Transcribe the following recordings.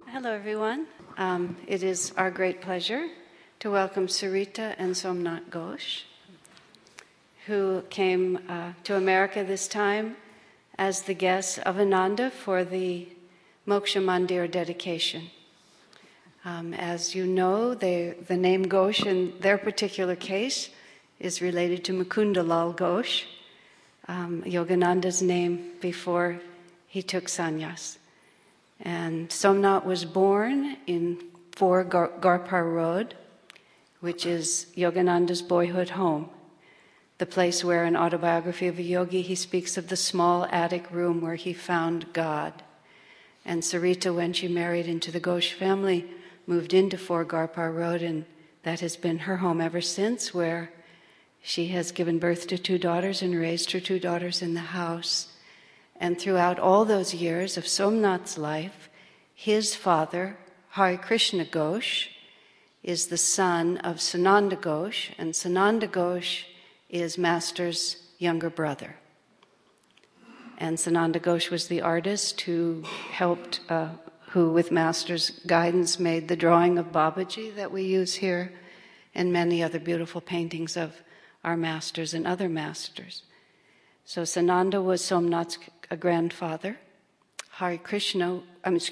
Hello, everyone. It is our great pleasure to welcome Sarita and Somnath Ghosh, who came to America this time as the guests of Ananda for the Moksha Mandir dedication. As you know, the name Ghosh in their particular case is related to Mukundalal Ghosh, Yogananda's name before he took sannyas. And Somnath was born in 4 Garpar Road, which is Yogananda's boyhood home, the place where in Autobiography of a Yogi he speaks of the small attic room where he found God. And Sarita, when she married into the Ghosh family, moved into 4 Garpar Road, and that has been her home ever since, where she has given birth to 2 daughters and raised her 2 daughters in the house. And throughout all those years of Somnath's life, his father, Hari Krishna Ghosh, is the son of Sananda Ghosh, and Sananda Ghosh is Master's younger brother. And Sananda Ghosh was the artist who helped, who with Master's guidance made the drawing of Babaji that we use here, and many other beautiful paintings of our masters and other masters. So Sananda was Somnath's grandfather. Hari Krishna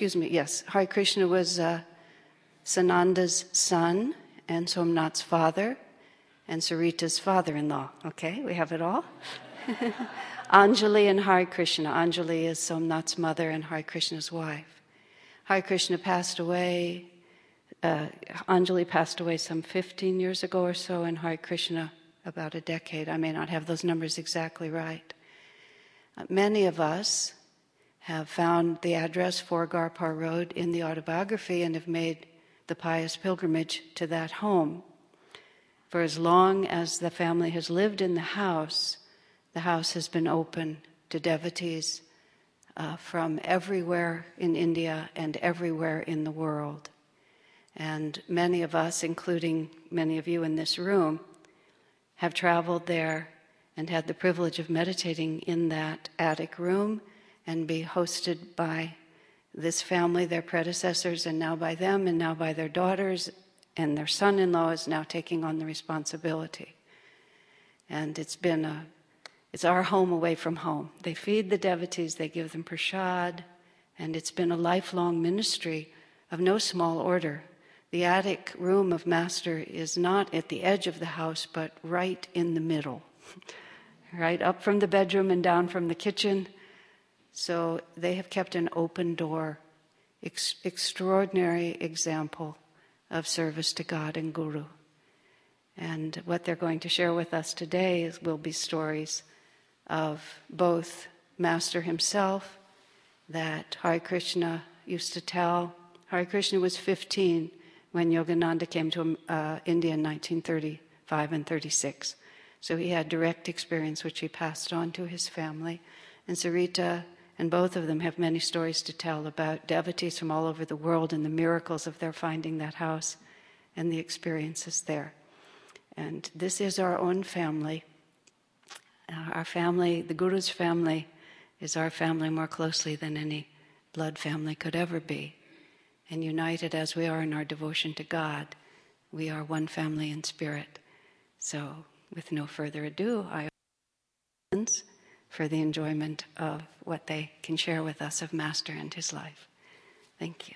was Sananda's son and Somnath's father and Sarita's father-in-law. Okay, we have it all. Anjali and Hari Krishna. Anjali is Somnath's mother and Hari Krishna's wife. Hari Krishna passed away, Anjali passed away some 15 years ago or so, and Hari Krishna about a decade. I may not have those numbers exactly right. Many of us have found the address 4 Garpar Road in the autobiography and have made the pious pilgrimage to that home. For as long as the family has lived in the house has been open to devotees from everywhere in India and everywhere in the world. And many of us, including many of you in this room, have traveled there and had the privilege of meditating in that attic room and be hosted by this family, their predecessors, and now by them, and now by their daughters, and their son-in-law is now taking on the responsibility. And it's our home away from home. They feed the devotees, they give them prasad, and it's been a lifelong ministry of no small order. The attic room of Master is not at the edge of the house, but right in the middle, right up from the bedroom and down from the kitchen. So they have kept an open door, extraordinary example of service to God and Guru. And what they're going to share with us today will be stories of both Master himself that Hari Krishna used to tell. Hari Krishna was 15 when Yogananda came to India in 1935 and 36. So he had direct experience, which he passed on to his family. And Sarita and both of them have many stories to tell about devotees from all over the world and the miracles of their finding that house and the experiences there. And this is our own family. Our family, the Guru's family, is our family more closely than any blood family could ever be. And united as we are in our devotion to God, we are one family in spirit. So, with no further ado, I open for the enjoyment of what they can share with us of Master and his life. Thank you.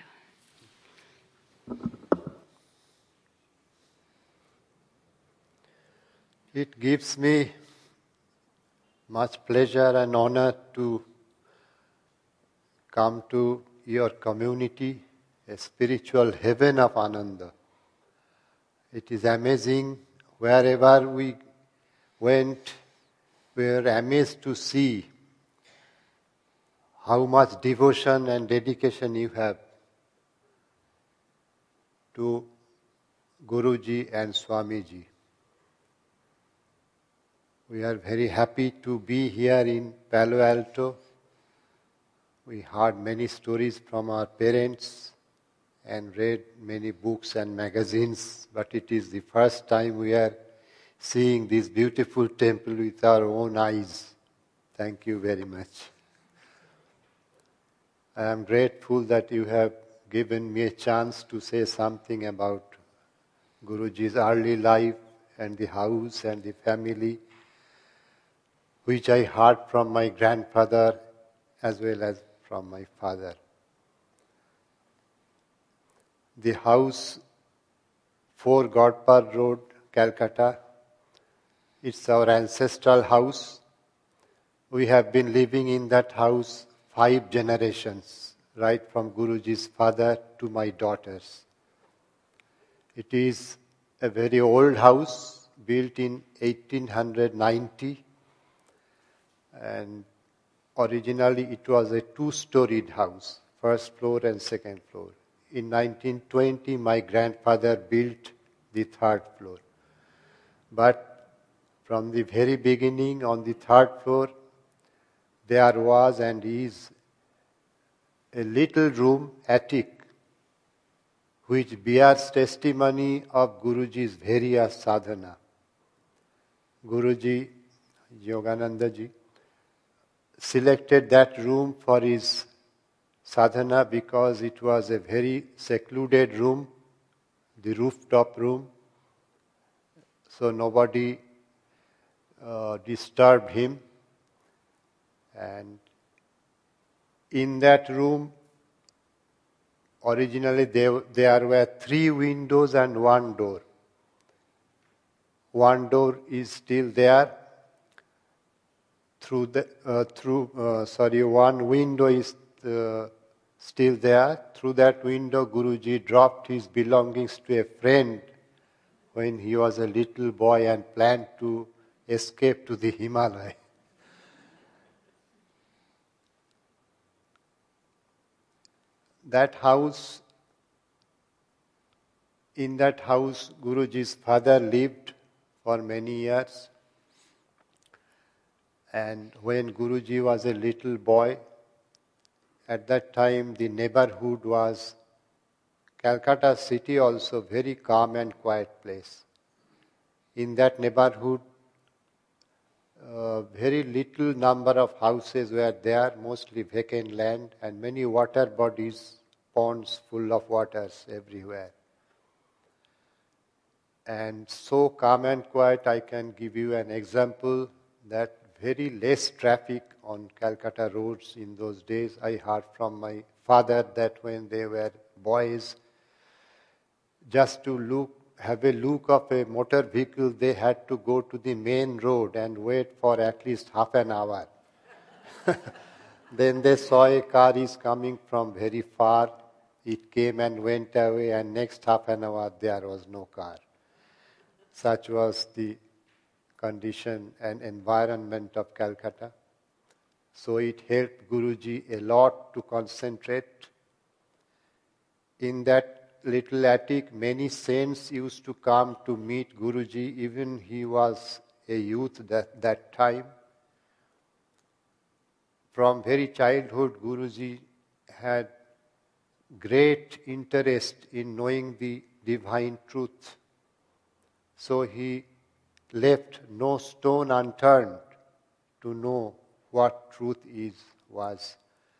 It gives me much pleasure and honor to come to your community, a spiritual heaven of Ananda. It is amazing. Wherever we went, we were amazed to see how much devotion and dedication you have to Guruji and Swamiji. We are very happy to be here in Palo Alto. We heard many stories from our parents and read many books and magazines, but it is the first time we are seeing this beautiful temple with our own eyes. Thank you very much. I am grateful that you have given me a chance to say something about Guruji's early life and the house and the family, which I heard from my grandfather as well as from my father. The house, 4 Godpar Road, Calcutta, it's our ancestral house. We have been living in that house 5 generations, right from Guruji's father to my daughters. It is a very old house, built in 1890, and originally it was a 2-storied house, first floor and second floor. In 1920, my grandfather built the 3rd floor. But from the very beginning, on the 3rd floor, there was and is a little room, attic, which bears testimony of Guruji's various sadhana. Guruji, Yoganandaji, selected that room for his sadhana because it was a very secluded room, the rooftop room, so nobody disturbed him. And in that room, originally there were 3 windows and 1 door. One door is still there. One window is still there. Through that window, Guruji dropped his belongings to a friend when he was a little boy and planned to escape to the Himalaya. In that house, Guruji's father lived for many years. And when Guruji was a little boy, at that time the neighborhood was Calcutta city also, very calm and quiet place. In that neighborhood, very little number of houses were there, mostly vacant land, and many water bodies, ponds full of waters everywhere. And so calm and quiet, I can give you an example that very less traffic on Calcutta roads in those days. I heard from my father that when they were boys, just to have a look of a motor vehicle, they had to go to the main road and wait for at least half an hour. Then they saw a car is coming from very far. It came and went away, and next half an hour there was no car. Such was the condition and environment of Calcutta. So it helped Guruji a lot to concentrate. In that little attic, many saints used to come to meet Guruji. Even he was a youth that time. From very childhood, Guruji had great interest in knowing the divine truth. So he left no stone unturned to know what truth was.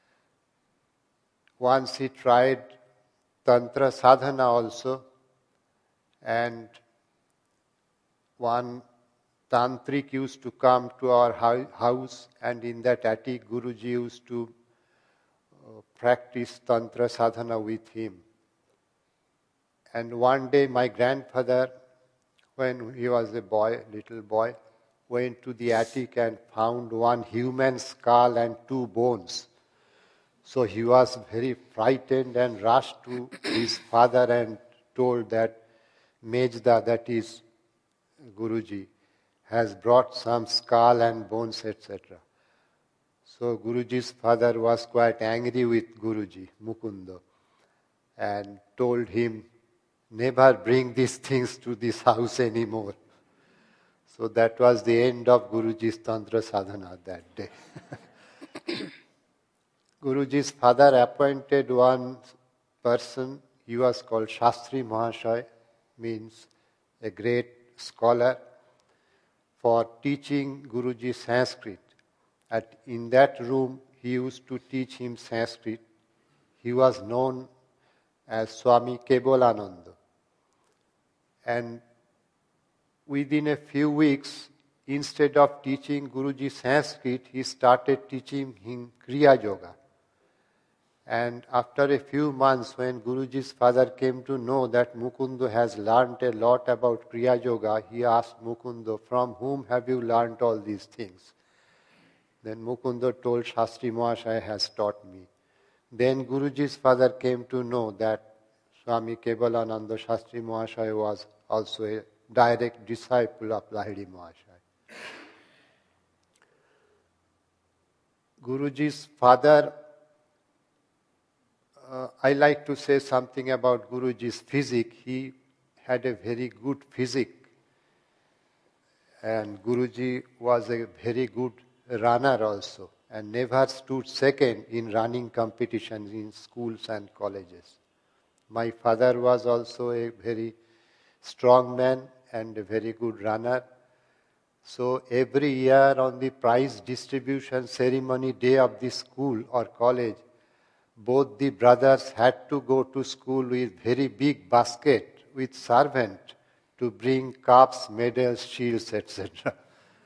Once he tried Tantra sadhana also, and one tantric used to come to our house, and in that attic Guruji used to practice Tantra sadhana with him. And one day my grandfather, when he was a little boy, went to the attic and found one human skull and 2 bones. So he was very frightened and rushed to his father and told that Mejda, that is Guruji, has brought some skull and bones, etc. So Guruji's father was quite angry with Guruji, Mukunda, and told him, never bring these things to this house anymore. So that was the end of Guruji's Tantra sadhana that day. Guruji's father appointed one person. He was called Shastri Mahasaya, means a great scholar, for teaching Guruji Sanskrit. In that room, he used to teach him Sanskrit. He was known as Swami Kebolananda. And within a few weeks, instead of teaching Guruji Sanskrit, he started teaching him Kriya Yoga. And after a few months, when Guruji's father came to know that Mukundo has learnt a lot about Kriya Yoga, he asked Mukundo, "From whom have you learnt all these things?" Then Mukundo told, "Shastri Mahashaya has taught me." Then Guruji's father came to know that Swami Kebalananda Shastri Mahashaya was also a direct disciple of Lahiri Mahashaya. Guruji's father, I like to say something about Guruji's physique. He had a very good physique. And Guruji was a very good runner also, and never stood second in running competitions in schools and colleges. My father was also a very strong man and a very good runner. So every year on the prize distribution ceremony day of the school or college, both the brothers had to go to school with very big basket with servant to bring cups, medals, shields, etc.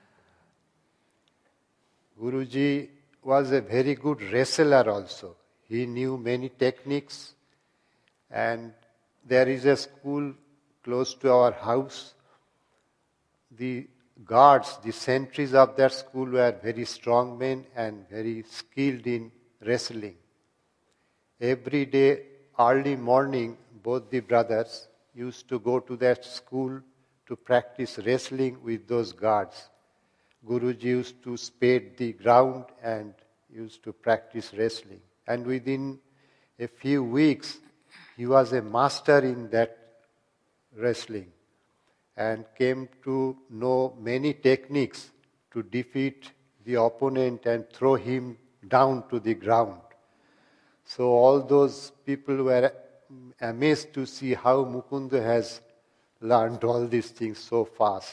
Guruji was a very good wrestler also. He knew many techniques, and there is a school close to our house. The guards, the sentries of that school were very strong men and very skilled in wrestling. Every day, early morning, both the brothers used to go to that school to practice wrestling with those guards. Guruji used to spade the ground and used to practice wrestling. And within a few weeks, he was a master in that wrestling and came to know many techniques to defeat the opponent and throw him down to the ground. So all those people were amazed to see how Mukunda has learned all these things so fast.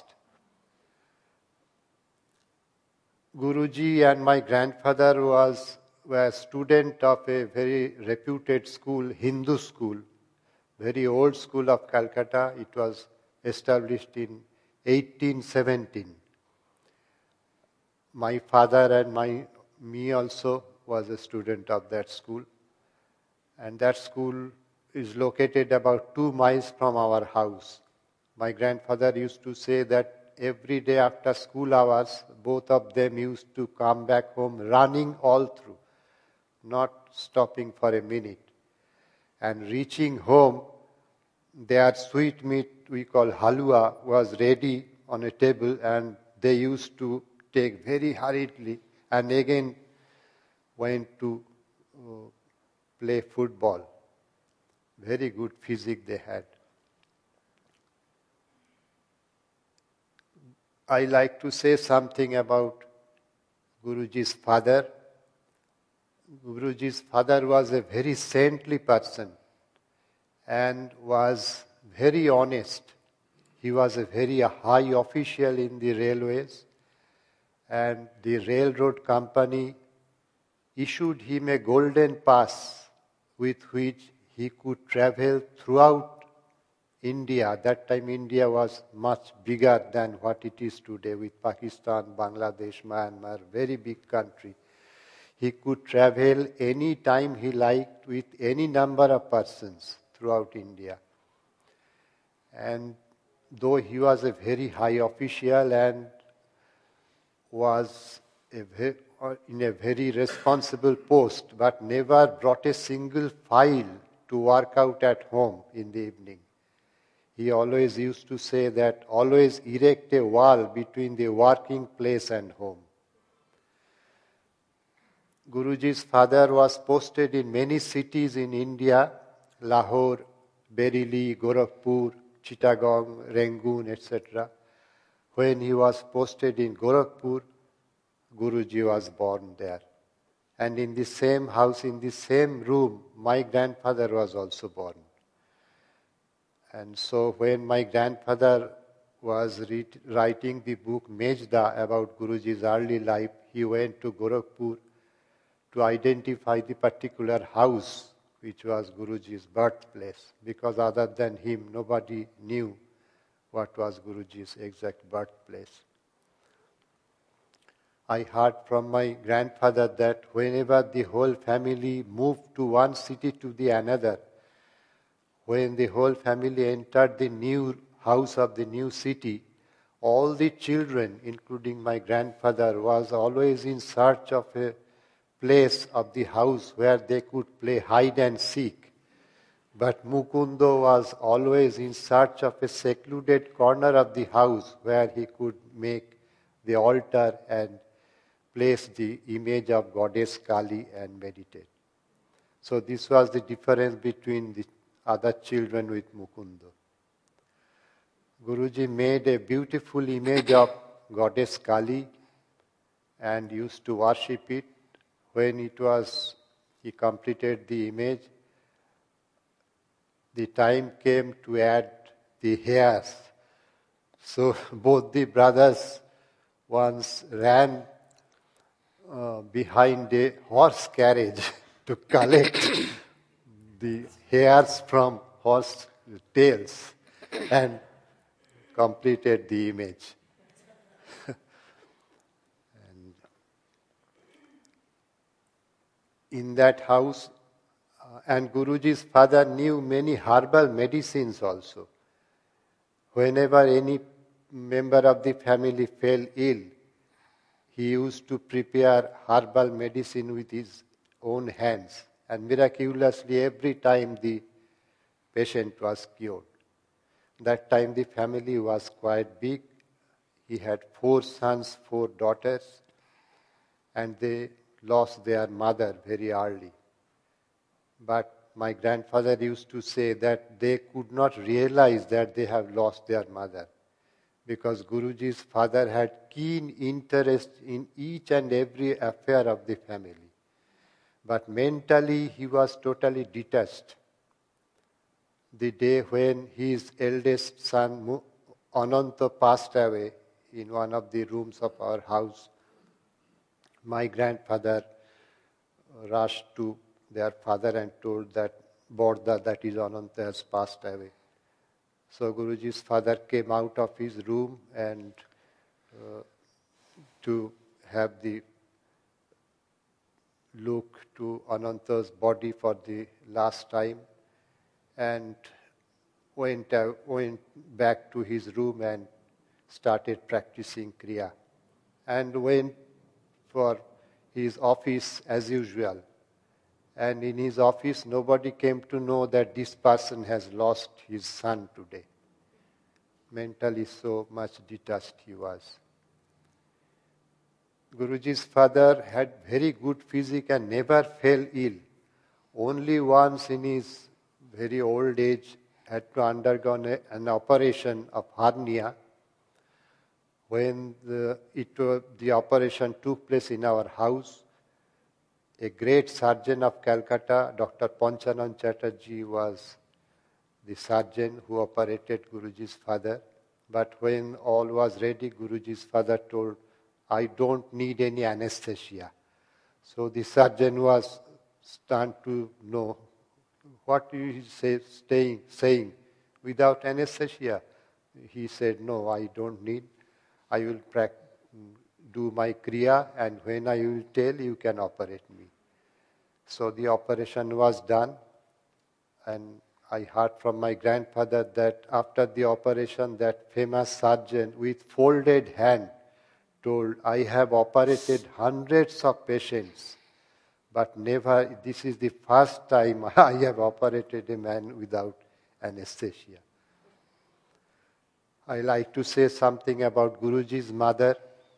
Guruji and my grandfather were student of a very reputed school, Hindu school, very old school of Calcutta. It was established in 1817. My father and me also was a student of that school. And that school is located about 2 miles from our house. My grandfather used to say that every day after school hours, both of them used to come back home running all through, not stopping for a minute. And reaching home, their sweetmeat, we call halwa, was ready on a table, and they used to take very hurriedly and again went to play football. Very good physique they had. I like to say something about Guruji's father. Guruji's father was a very saintly person and was very honest. He was a very high official in the railways, and the railroad company issued him a golden pass with which he could travel throughout India. At that time India was much bigger than what it is today, with Pakistan, Bangladesh, Myanmar, very big country. He could travel any time he liked with any number of persons throughout India. And though he was a very high official and was in a very responsible post, but never brought a single file to work out at home in the evening. He always used to say that always erect a wall between the working place and home. Guruji's father was posted in many cities in India, Lahore, Bareilly, Gorakhpur, Chittagong, Rangoon, etc. When he was posted in Gorakhpur, Guruji was born there. And in the same house, in the same room, my grandfather was also born. And so when my grandfather was writing the book Mejda about Guruji's early life, he went to Gorakhpur to identify the particular house which was Guruji's birthplace, because other than him, nobody knew what was Guruji's exact birthplace. I heard from my grandfather that whenever the whole family moved to one city to the another, when the whole family entered the new house of the new city, all the children, including my grandfather, was always in search of a place of the house where they could play hide and seek. But Mukundo was always in search of a secluded corner of the house where he could make the altar and place the image of goddess Kali and meditate. So this was the difference between the other children with Mukundo. Guruji made a beautiful image of goddess Kali and used to worship it. When he completed the image, the time came to add the hairs. So both the brothers once ran behind a horse carriage to collect the hairs from horse tails and completed the image. And in that house, and Guruji's father knew many herbal medicines also. Whenever any member of the family fell ill, he used to prepare herbal medicine with his own hands. And miraculously, every time the patient was cured. That time the family was quite big. He had 4 sons, 4 daughters, and they lost their mother very early. But my grandfather used to say that they could not realize that they have lost their mother, because Guruji's father had keen interest in each and every affair of the family. But mentally he was totally detached. The day when his eldest son Ananta passed away in one of the rooms of our house, my grandfather rushed to their father and told that Borda, that is Ananta, has passed away. So Guruji's father came out of his room and to have the look to Ananta's body for the last time, and went back to his room and started practicing Kriya, and went for his office as usual. And in his office, nobody came to know that this person has lost his son today. Mentally so much detached he was. Guruji's father had very good physique and never fell ill. Only once in his very old age had to undergo an operation of hernia. When the operation took place in our house, a great surgeon of Calcutta, Dr. Panchanan Chatterjee, was the surgeon who operated Guruji's father. But when all was ready, Guruji's father told, "I don't need any anesthesia." So the surgeon was stunned to know what he saying without anesthesia. He said, "No, I don't need. I will do my kriya, and when I will tell, you can operate me." So the operation was done, and I heard from my grandfather that after the operation, that famous surgeon with folded hand told, "I have operated hundreds of patients, but never, this is the first time I have operated a man without anesthesia." I like to say something about Guruji's mother.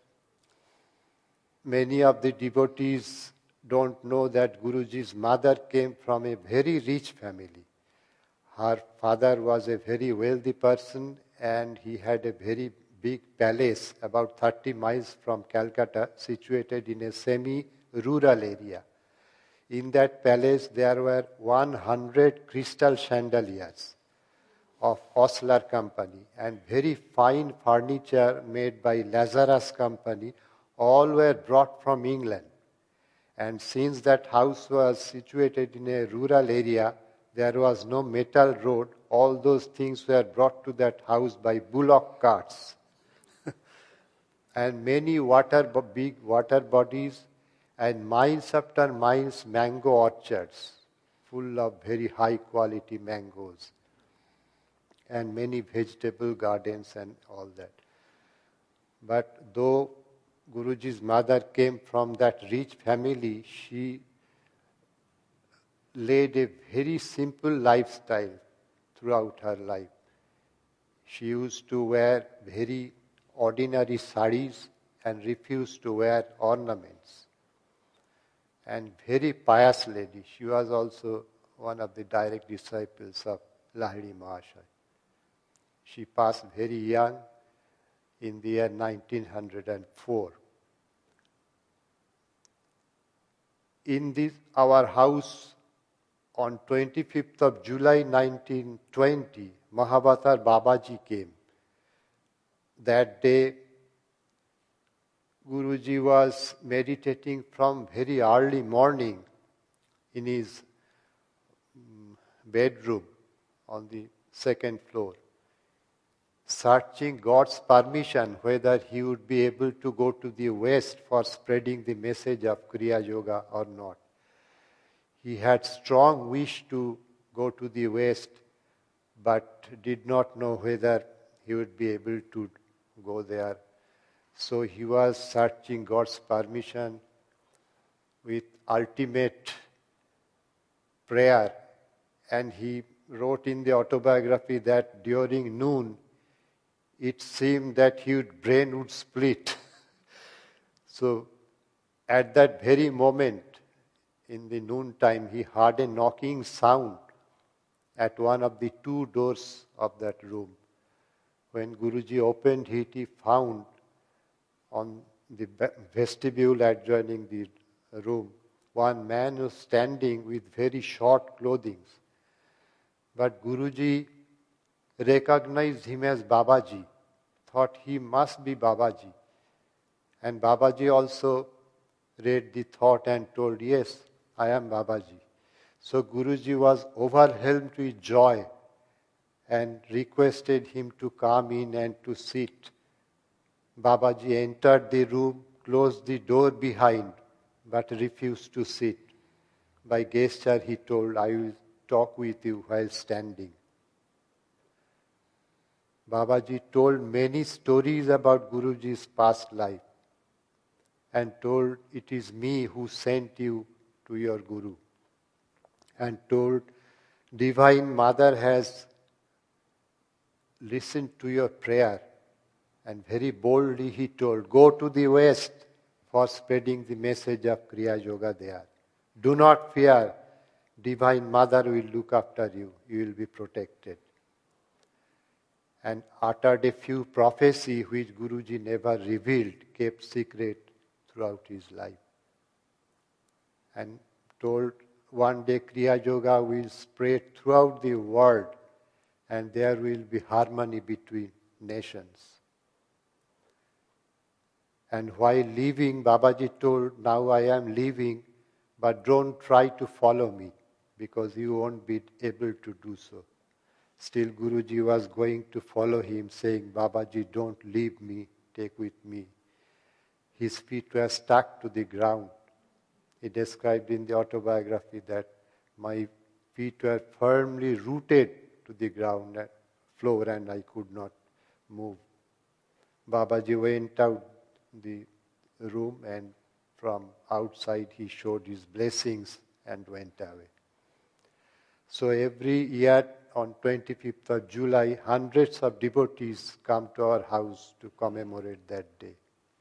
Many of the devotees don't know that Guruji's mother came from a very rich family. Her father was a very wealthy person, and he had a very big palace about 30 miles from Calcutta, situated in a semi-rural area. In that palace, there were 100 crystal chandeliers of Osler Company, and very fine furniture made by Lazarus Company, all were brought from England. And since that house was situated in a rural area, there was no metal road. All those things were brought to that house by bullock carts. And many big water bodies, and miles after miles mango orchards full of very high quality mangoes, and many vegetable gardens and all that. But though Guruji's mother came from that rich family, she led a very simple lifestyle throughout her life. She used to wear very ordinary saris and refused to wear ornaments. And very pious lady. She was also one of the direct disciples of Lahiri Mahasaya. She passed very young in the year 1904. In our house on 25th of July 1920, Mahavatar Babaji came. That day, Guruji was meditating from very early morning in his bedroom on the second floor, searching God's permission whether he would be able to go to the West for spreading the message of Kriya Yoga or not. He had strong wish to go to the West, but did not know whether he would be able to go there. So he was searching God's permission with ultimate prayer. And he wrote in the autobiography that during noon, it seemed that his brain would split. So at that very moment, in the noontime, he heard a knocking sound at one of the two doors of that room. When Guruji opened it, he found on the vestibule adjoining the room, one man was standing with very short clothing. But Guruji recognized him as Babaji, thought he must be Babaji. And Babaji also read the thought and told, yes, I am Babaji. So Guruji was overwhelmed with joy and requested him to come in and to sit. Babaji entered the room, closed the door behind, but refused to sit. By gesture he told, I will talk with you while standing. Babaji told many stories about Guruji's past life and told, it is me who sent you to your Guru. And told, Divine Mother has listened to your prayer. And very boldly he told, go to the West for spreading the message of Kriya Yoga there. Do not fear, Divine Mother will look after you. You will be protected. And uttered a few prophecies which Guruji never revealed, kept secret throughout his life. And told, one day Kriya Yoga will spread throughout the world and there will be harmony between nations. And while leaving, Babaji told, now I am leaving, but don't try to follow me because you won't be able to do so. Still Guruji was going to follow him, saying, Babaji, don't leave me, take with me. His feet were stuck to the ground. He described in the autobiography that my feet were firmly rooted to the ground floor and I could not move. Babaji went out the room and from outside he showed his blessings and went away. So every year on 25th of July, hundreds of devotees come to our house to commemorate that day.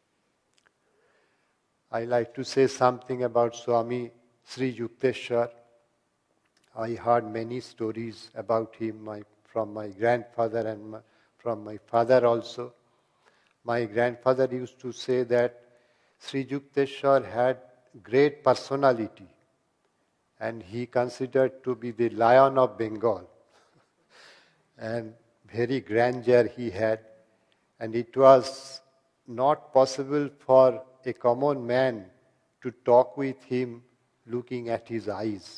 I like to say something about Swami Sri Yukteswar. I heard many stories about him from my grandfather and from my father also. My grandfather used to say that Sri Yukteswar had great personality and he considered to be the lion of Bengal. And very grandeur he had. And it was not possible for a common man to talk with him looking at his eyes.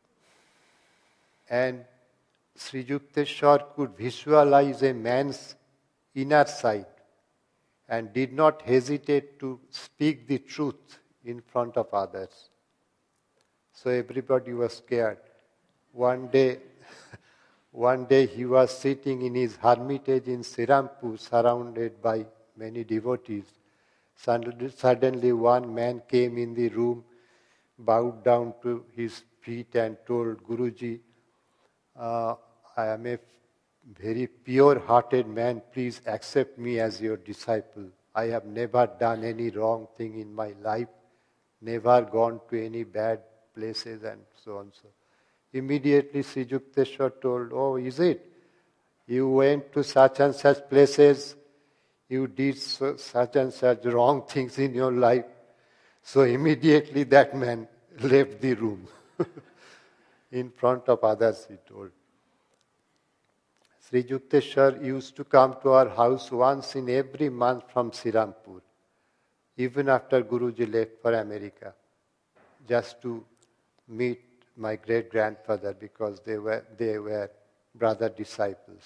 And Sri Yukteswar could visualize a man's inner side and did not hesitate to speak the truth in front of others. So everybody was scared. One day he was sitting in his hermitage in Sirampur, surrounded by many devotees. Suddenly one man came in the room, bowed down to his feet and told Guruji, I am a very pure-hearted man, please accept me as your disciple. I have never done any wrong thing in my life, never gone to any bad places and so on. So immediately Sri Yukteswar told, oh, is it? You went to such and such places, you did such and such wrong things in your life. So immediately that man left the room. In front of others, he told. Sri Yukteswar used to come to our house once in every month from Sirampur, even after Guruji left for America, just to meet my great-grandfather because they were brother disciples.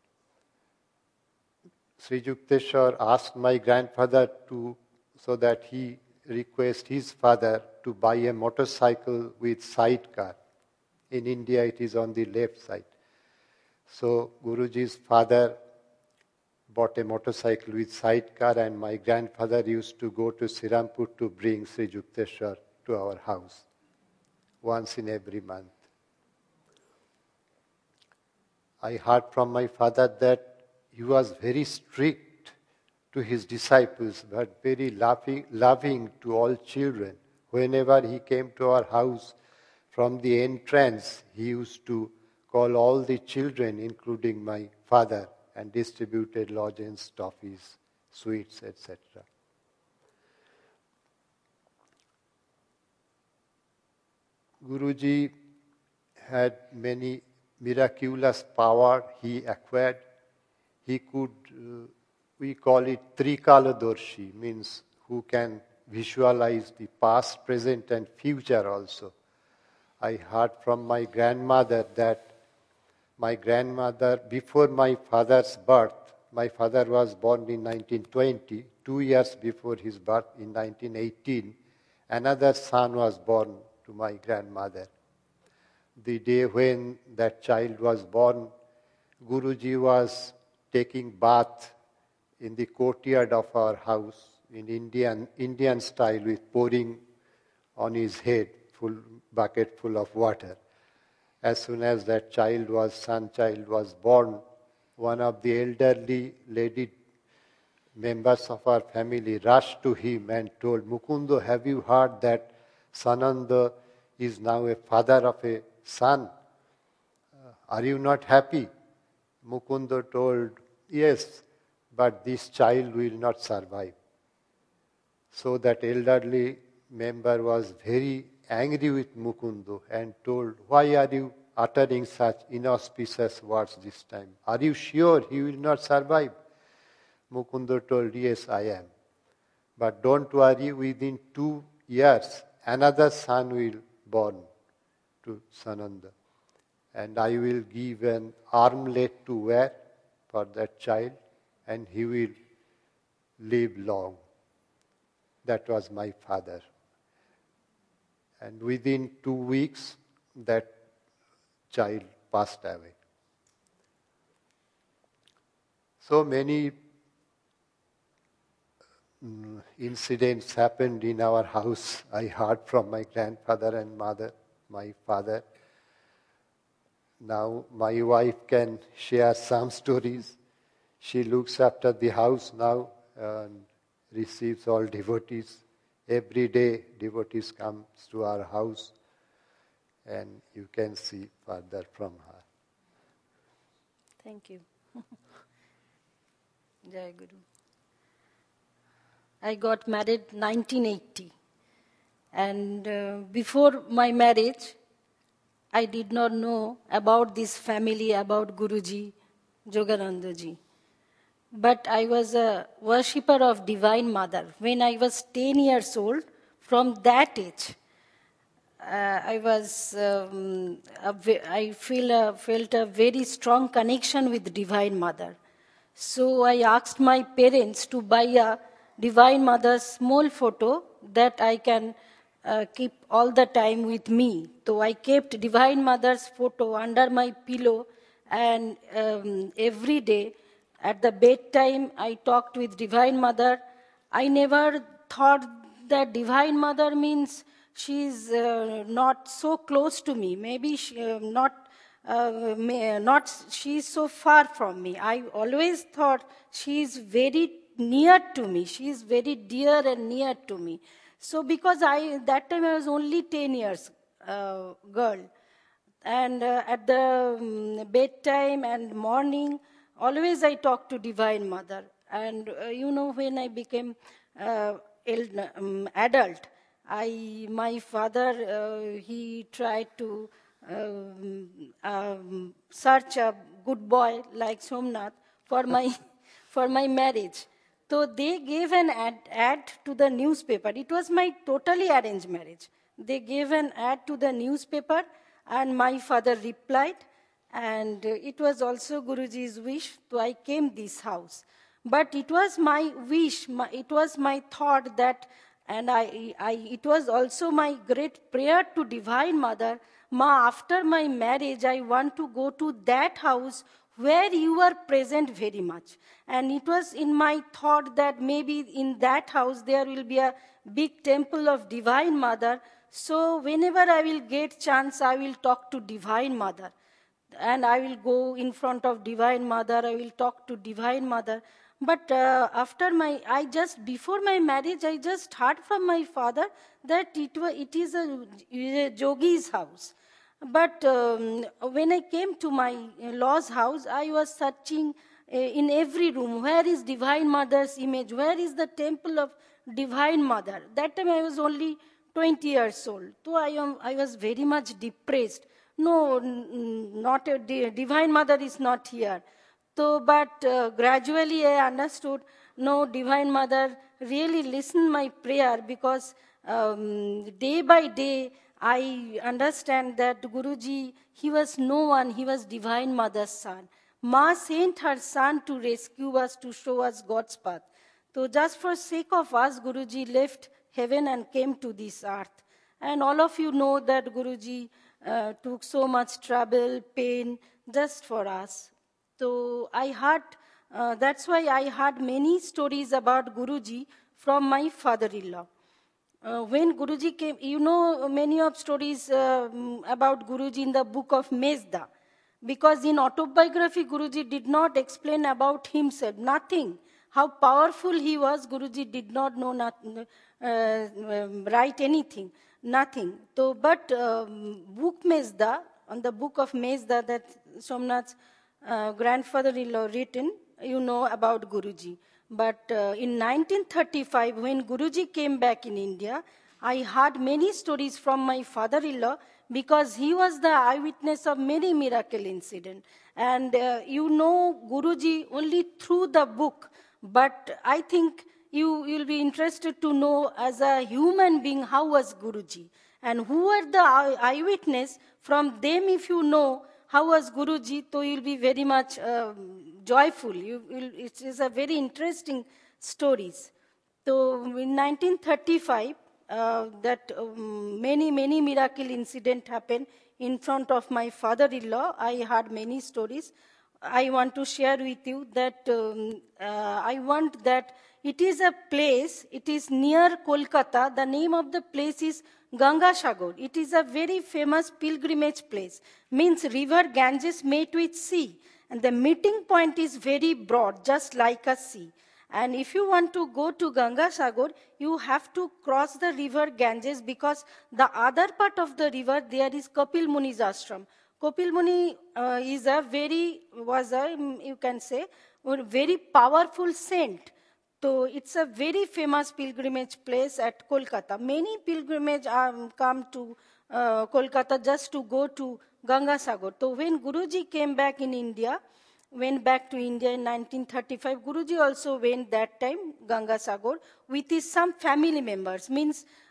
Sri Yukteswar asked my grandfather so that he request his father to buy a motorcycle with sidecar. In India, it is on the left side. So Guruji's father bought a motorcycle with sidecar, and my grandfather used to go to Sirampur to bring Sri Yukteswar to our house once in every month. I heard from my father that he was very strict to his disciples, but very loving to all children. Whenever he came to our house, from the entrance, he used to call all the children, including my father, and distributed lozenges, toffees, sweets, etc. Guruji had many miraculous power he acquired. He could, we call it Trikaladorshi, means who can visualize the past, present and future also. I heard from my grandmother that before my father's birth, my father was born in 1920, 2 years before his birth in 1918, another son was born to my grandmother. The day when that child was born, Guruji was taking bath in the courtyard of our house in Indian style with pouring on his head full bucket full of water. As soon as that son child was born, one of the elderly lady members of our family rushed to him and told, Mukundo, have you heard that Sananda is now a father of a son? Are you not happy? Mukundo told, yes, but this child will not survive. So that elderly member was very angry with Mukundo and told, why are you uttering such inauspicious words this time? Are you sure he will not survive? Mukundo told, yes, I am. But don't worry, within 2 years, another son will born to Sananda. And I will give an armlet to wear for that child, and he will live long. That was my father. And within 2 weeks, that child passed away. So many incidents happened in our house. I heard from my grandfather and mother, my father. Now my wife can share some stories. She looks after the house now and receives all devotees. Every day devotees come to our house and you can see further from her. Thank you. Jai Guru. I got married 1980, and before my marriage, I did not know about this family, about Guruji, Yoganandaji. But I was a worshipper of Divine Mother. When I was 10 years old, From that age, I felt a very strong connection with Divine Mother. So I asked my parents to buy a Divine Mother's small photo that I can keep all the time with me. So I kept Divine Mother's photo under my pillow, and every day at the bedtime I talked with Divine Mother. I never thought that Divine Mother means she's not so close to me. Maybe not she's so far from me. I always thought she's very near to me. She's very dear and near to me. So because that time I was only 10 years girl. And at the bedtime and morning, always I talk to Divine Mother. And when I became adult, my father, he tried to search a good boy like Somnath for my marriage. So they gave an ad to the newspaper. It was my totally arranged marriage. They gave an ad to the newspaper, and my father replied, and it was also Guruji's wish, so I came this house. But it was my wish, it was my thought that, and it was also my great prayer to Divine Mother, Ma, after my marriage, I want to go to that house where you are present very much. And it was in my thought that maybe in that house there will be a big temple of Divine Mother. So whenever I will get chance, I will talk to Divine Mother. And I will go in front of Divine Mother, I will talk to Divine Mother. But before my marriage, I just heard from my father that it is a yogi's house. But when I came to my in-laws' house, I was searching in every room, where is Divine Mother's image? Where is the temple of Divine Mother? That time I was only 20 years old. So I was very much depressed. No, not Divine Mother is not here. So, but gradually I understood, no, Divine Mother really listened my prayer, because day by day I understand that Guruji, he was no one, he was Divine Mother's son. Ma sent her son to rescue us, to show us God's path. So just for sake of us, Guruji left heaven and came to this earth. And all of you know that Guruji took so much trouble, pain, just for us. So I heard, that's why I heard many stories about Guruji from my father-in-law. When Guruji came, many of stories about Guruji in the book of Mezda. Because in autobiography, Guruji did not explain about himself, nothing. How powerful he was, Guruji did not know, write anything, nothing. So, but book Mezda, on the book of Mezda that Somnath's grandfather-in-law written, about Guruji. But in 1935, when Guruji came back in India, I heard many stories from my father-in-law, because he was the eyewitness of many miracle incidents. And Guruji only through the book, but I think you'll be interested to know as a human being how was Guruji. And who are the eyewitness, from them if you know how was Guruji, so you'll be very much joyful. It is a very interesting stories. So in 1935, many miracle incident happened in front of my father-in-law. I heard many stories. I want to share with you that I want that it is a place, it is near Kolkata. The name of the place is Gangasagar. It is a very famous pilgrimage place. Means river Ganges met with sea. And the meeting point is very broad, just like a sea. And if you want to go to Gangasagar, you have to cross the river Ganges, because the other part of the river, there is Kapil Muni's ashram. Kapil Muni was a very powerful saint. So it's a very famous pilgrimage place at Kolkata. Many pilgrimages come to Kolkata just to go to Gangasagar. So when Guruji came back in India, went back to India in 1935, Guruji also went that time, Gangasagar, with his some family members. Means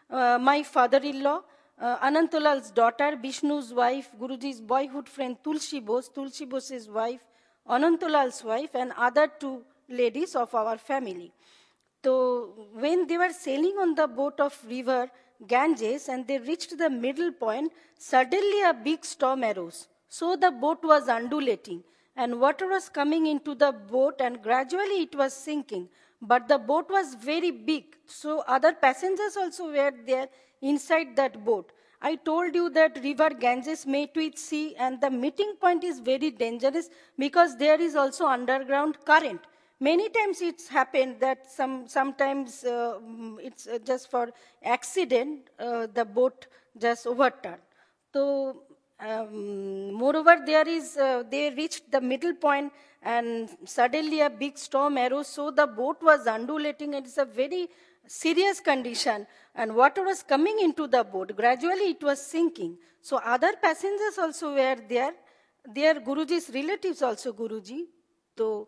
my father-in-law, Anantalal's daughter, Vishnu's wife, Guruji's boyhood friend Tulsi Bose's wife, Anantalal's wife, and other two ladies of our family. So when they were sailing on the boat of river Ganges and they reached the middle point, suddenly a big storm arose. So the boat was undulating and water was coming into the boat and gradually it was sinking. But the boat was very big, so other passengers also were there inside that boat. I told you that river Ganges met with sea and the meeting point is very dangerous because there is also underground current. Many times it's happened that sometimes it's just for accident, the boat just overturned. So, moreover, they reached the middle point and suddenly a big storm arose, so the boat was undulating. It's a very serious condition and water was coming into the boat. Gradually it was sinking. So other passengers also were there. Their Guruji's relatives also Guruji. So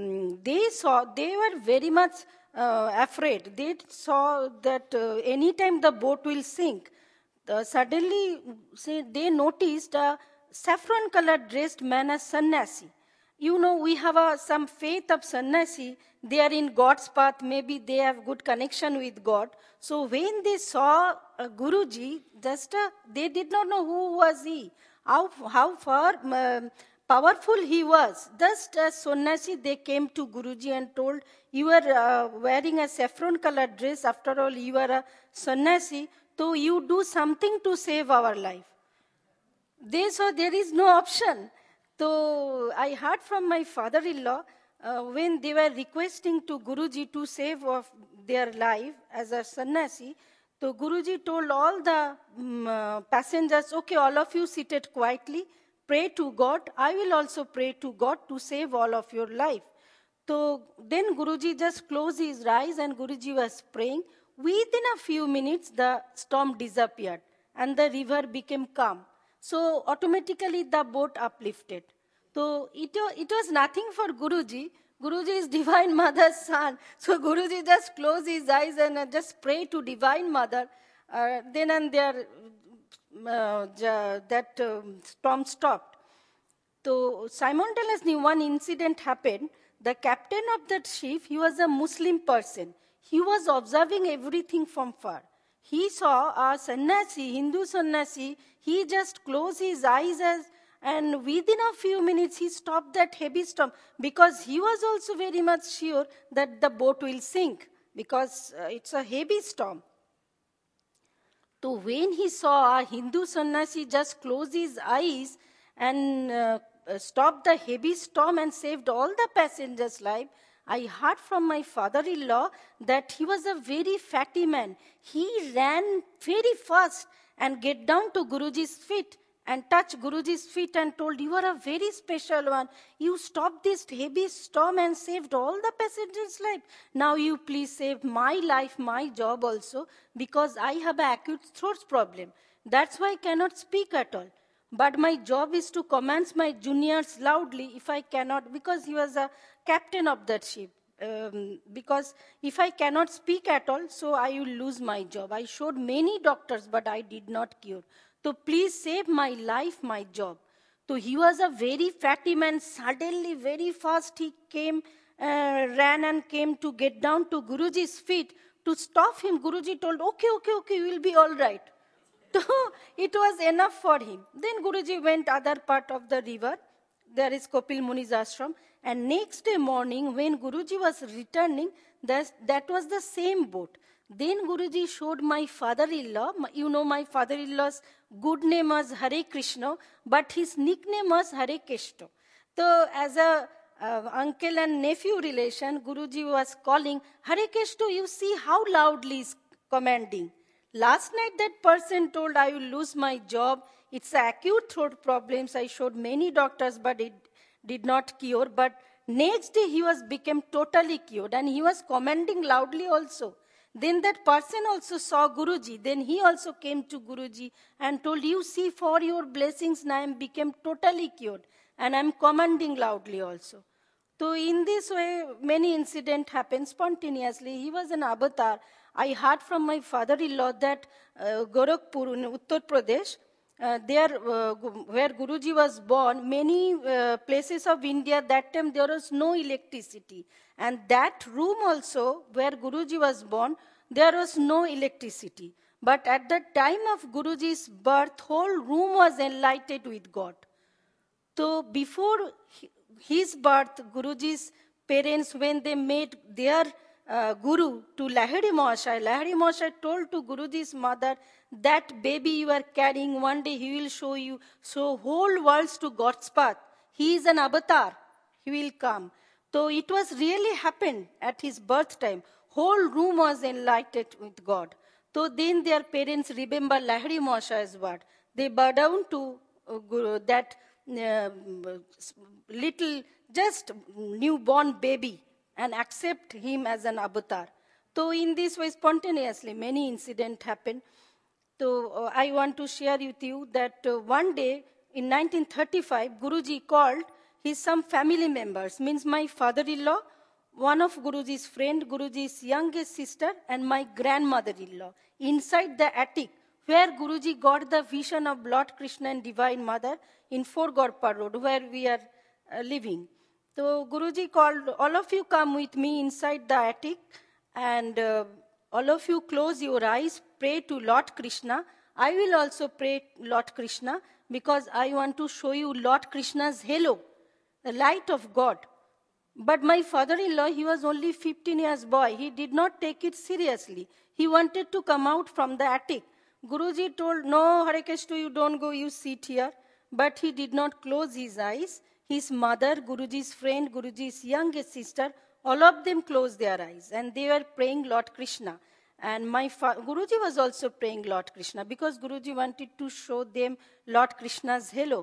they were very much afraid. They saw that anytime the boat will sink. Suddenly, they noticed a saffron-colored dressed man as sannyasi. You know, we have some faith of sannyasi. They are in God's path. Maybe they have good connection with God. So when they saw Guruji, they did not know who was he, how far powerful he was. Just as sannyasi, they came to Guruji and told, you are wearing a saffron-colored dress. After all, you are a sannyasi. So you do something to save our life. They saw there is no option. So I heard from my father-in-law when they were requesting to Guruji to save of their life as a sannyasi. So Guruji told all the passengers, okay, all of you seated quietly, pray to God. I will also pray to God to save all of your life. So then Guruji just closed his eyes and Guruji was praying. Within a few minutes, the storm disappeared and the river became calm. So automatically the boat uplifted. So it was nothing for Guruji. Guruji is Divine Mother's son. So Guruji just closed his eyes and just prayed to Divine Mother. Then and there, that storm stopped. So simultaneously one incident happened. The captain of that ship, he was a Muslim person. He was observing everything from far. He saw a sannyasi, Hindu sannyasi, he just closed his eyes and within a few minutes he stopped that heavy storm because he was also very much sure that the boat will sink because it's a heavy storm. So when he saw a Hindu sannyasi just close his eyes and stopped the heavy storm and saved all the passengers' life, I heard from my father-in-law that he was a very fatty man. He ran very fast and get down to Guruji's feet and touch Guruji's feet and told, you are a very special one. You stopped this heavy storm and saved all the passengers' life. Now you please save my life, my job also, because I have an acute throat problem. That's why I cannot speak at all. But my job is to command my juniors loudly if I cannot, because he was a captain of that ship. Because if I cannot speak at all, so I will lose my job. I showed many doctors, but I did not cure. So please save my life, my job. So he was a very fatty man. Suddenly, very fast, he came, ran and came to get down to Guruji's feet. To stop him, Guruji told, okay, you will be all right. So it was enough for him. Then Guruji went other part of the river. There is Kopil Muni's ashram. And next day morning, when Guruji was returning, that was the same boat. Then Guruji showed my father-in-law. You know, my father-in-law's good name was Hare Krishna, but his nickname was Hare Keshto. So as a uncle and nephew relation, Guruji was calling, Hare Keshto, you see how loudly he is commanding. Last night that person told I will lose my job. It's acute throat problems. I showed many doctors, but it did not cure. But next day he became totally cured and he was commanding loudly also. Then that person also saw Guruji. Then he also came to Guruji and told, you see, for your blessings now I became totally cured and I'm commanding loudly also. So in this way, many incidents happen spontaneously. He was an avatar. I heard from my father-in-law that Gorakhpur in Uttar Pradesh, where Guruji was born, many places of India, that time there was no electricity. And that room also, where Guruji was born, there was no electricity. But at the time of Guruji's birth, whole room was enlightened with God. So before his birth, Guruji's parents, when they made their Guru to Lahiri Mahasaya told to Guruji's mother, that baby you are carrying, one day he will show you, so whole worlds to God's path. He is an avatar. He will come. So it was really happened at his birth time. Whole room was enlightened with God. So then their parents remember Lahiri Mahasaya's word. They bow down to that little, just newborn baby and accept him as an avatar. So in this way, spontaneously, many incidents happen. So I want to share with you that one day in 1935, Guruji called some family members, means my father-in-law, one of Guruji's friend, Guruji's youngest sister, and my grandmother-in-law, inside the attic, where Guruji got the vision of Lord Krishna and Divine Mother in Fort Gorpa Road, where we are living. So Guruji called, all of you come with me inside the attic, and all of you close your eyes, pray to Lord Krishna. I will also pray Lord Krishna, because I want to show you Lord Krishna's halo, the light of God. But my father-in-law, he was only 15 years boy. He did not take it seriously. He wanted to come out from the attic. Guruji told, no, Harekeshtu, you don't go, you sit here. But he did not close his eyes. His mother, Guruji's friend, Guruji's youngest sister, all of them closed their eyes. And they were praying Lord Krishna. And Guruji was also praying Lord Krishna, because Guruji wanted to show them Lord Krishna's halo.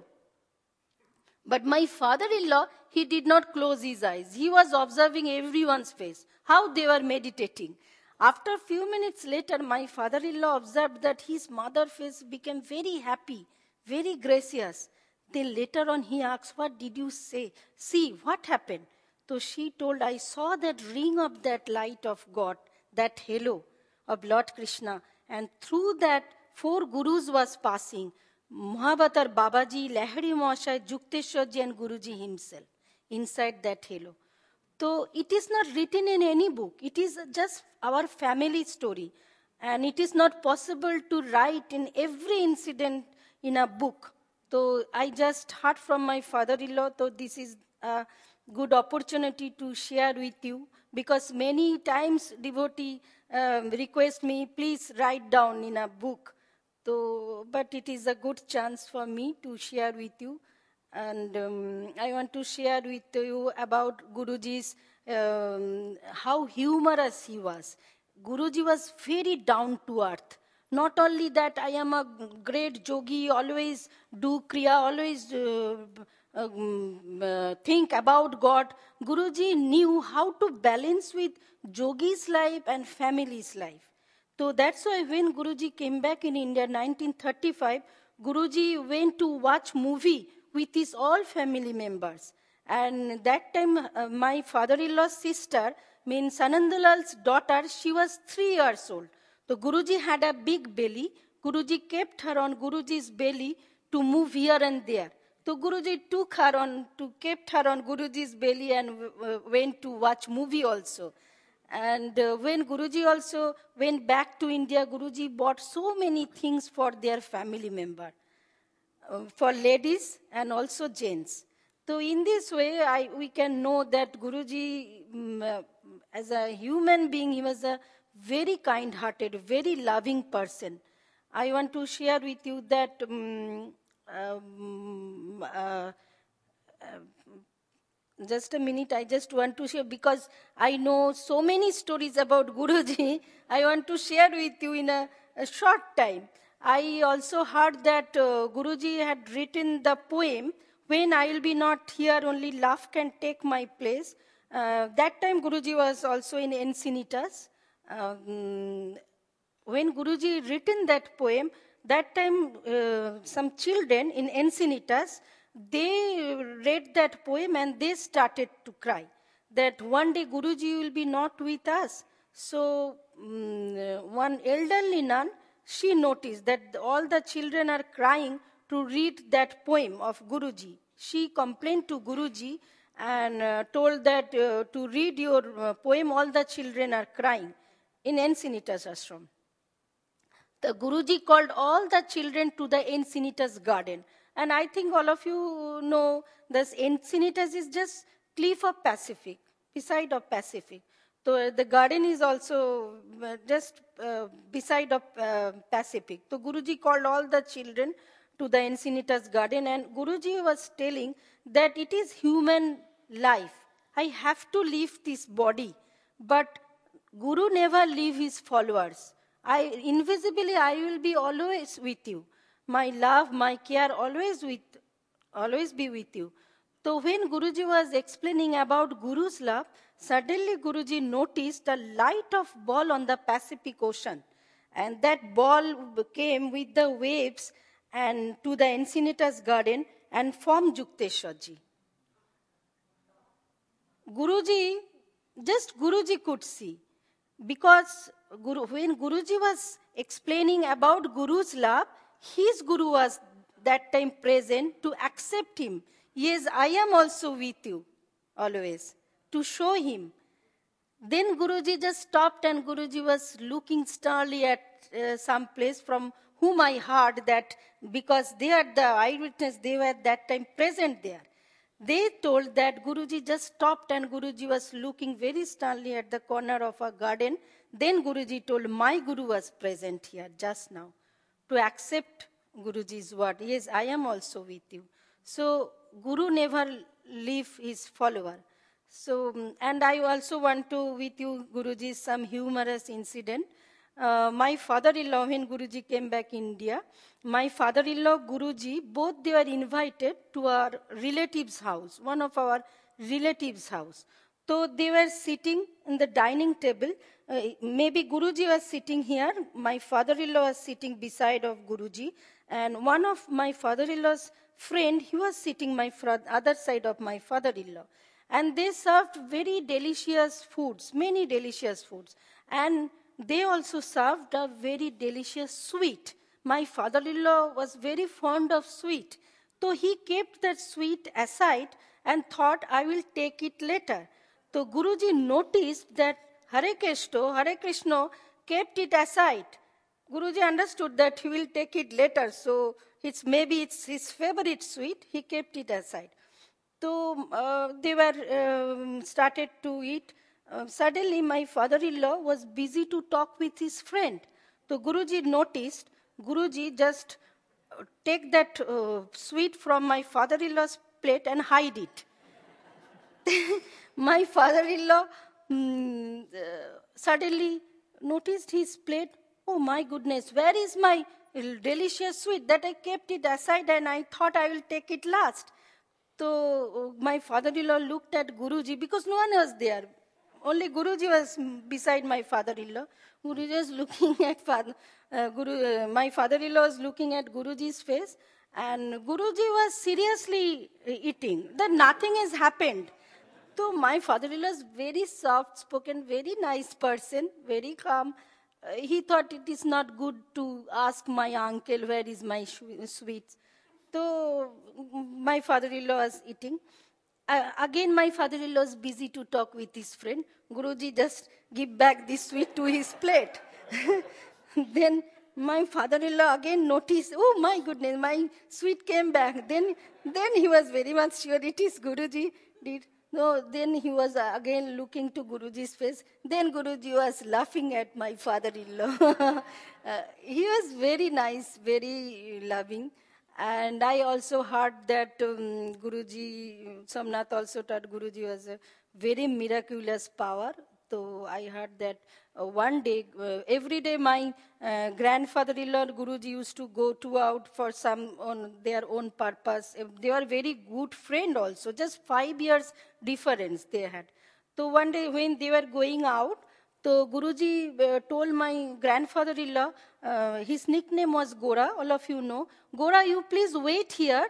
But my father-in-law, he did not close his eyes. He was observing everyone's face, how they were meditating. After a few minutes later, my father-in-law observed that his mother's face became very happy, very gracious. Then later on he asked, what did you say? See, what happened? So she told, I saw that ring of that light of God, that halo of Lord Krishna. And through that, 4 gurus was passing. Mahavatar Babaji, Lahiri Mahasaya, Yukteswarji and Guruji himself inside that halo. So it is not written in any book. It is just our family story. And it is not possible to write in every incident in a book. So I just heard from my father-in-law, so this is a good opportunity to share with you, because many times devotee request me, please write down in a book. So, but it is a good chance for me to share with you. And I want to share with you about Guruji's, how humorous he was. Guruji was very down to earth. Not only that, I am a great yogi, always do kriya, always think about God. Guruji knew how to balance with yogi's life and family's life. So that's why when Guruji came back in India in 1935, Guruji went to watch movie with his all family members. And that time, my father-in-law's sister, means Sanandalal's daughter, she was 3 years old. So Guruji had a big belly. Guruji kept her on Guruji's belly to move here and there. So Guruji kept her on Guruji's belly and went to watch movie also. And when Guruji also went back to India, Guruji bought so many things for their family member, for ladies and also gents. So in this way, we can know that Guruji, as a human being, he was a very kind-hearted, very loving person. I want to share with you that just a minute, I just want to share, because I know so many stories about Guruji. I want to share with you in a short time. I also heard that Guruji had written the poem, When I Will Be Not Here, Only Love Can Take My Place. That time Guruji was also in Encinitas. When Guruji written that poem, that time some children in Encinitas, they read that poem and they started to cry that one day Guruji will be not with us. So one elderly nun, she noticed that all the children are crying to read that poem of Guruji. She complained to Guruji and told that to read your poem, all the children are crying in Encinita's ashram. The Guruji called all the children to the Encinitas garden. And I think all of you know this Encinitas is just cliff of Pacific, beside of Pacific. So the garden is also just beside of Pacific. So Guruji called all the children to the Encinitas garden, and Guruji was telling that it is human life. I have to leave this body, but Guru never leave his followers. Invisibly, I will be always with you. My love, my care, always be with you. So when Guruji was explaining about Guru's love, suddenly Guruji noticed a light of ball on the Pacific Ocean. And that ball came with the waves and to the Encinitas garden and formed Yukteswarji. Guruji could see. Because when Guruji was explaining about Guru's love, his Guru was that time present to accept him. Yes, I am also with you, always, to show him. Then Guruji just stopped and Guruji was looking sternly at some place from whom I heard that because they are the eyewitness, they were that time present there. They told that Guruji just stopped and Guruji was looking very sternly at the corner of a garden. Then Guruji told, my Guru was present here just now to accept Guruji's word. Yes, I am also with you. So Guru never leave his follower. So, and I also want to with you, Guruji, some humorous incident. My father-in-law, when Guruji came back India, my father-in-law, Guruji, both they were invited to our relative's house, one of our relatives' house. So they were sitting in the dining table. Maybe Guruji was sitting here. My father-in-law was sitting beside of Guruji. And one of my father-in-law's friend, he was sitting other side of my father-in-law. And they served very delicious foods, many delicious foods. And they also served a very delicious sweet. My father-in-law was very fond of sweet. So he kept that sweet aside and thought, I will take it later. So Guruji noticed that Hare Krishna kept it aside. Guruji understood that he will take it later. So maybe it's his favorite sweet. He kept it aside. So they were started to eat. Suddenly, my father-in-law was busy to talk with his friend. So Guruji noticed, Guruji just take that sweet from my father-in-law's plate and hide it. My father-in-law suddenly noticed his plate. Oh my goodness, where is my delicious sweet that I kept it aside and I thought I will take it last. So my father-in-law looked at Guruji because no one was there. Only Guruji was beside my father-in-law. Guruji was looking at my father-in-law was looking at Guruji's face, and Guruji was seriously eating. That nothing has happened. So my father-in-law is very soft-spoken, very nice person, very calm. He thought it is not good to ask my uncle where is my sweets. So my father-in-law was eating. Again, my father-in-law is busy to talk with his friend. Guruji just give back this sweet to his plate. Then my father-in-law again noticed, oh my goodness, my sweet came back. Then he was very much sure it is Guruji did. No, then he was again looking to Guruji's face. Then Guruji was laughing at my father-in-law. He was very nice, very loving. And I also heard that Guruji, Somnath also taught Guruji was a very miraculous power. So I heard that one day, every day my grandfather-in-law Guruji used to go out for on their own purpose. They were very good friend also, just 5 years difference they had. So one day when they were going out, so Guruji told my grandfather-in-law, his nickname was Gora, all of you know. Gora, you please wait here.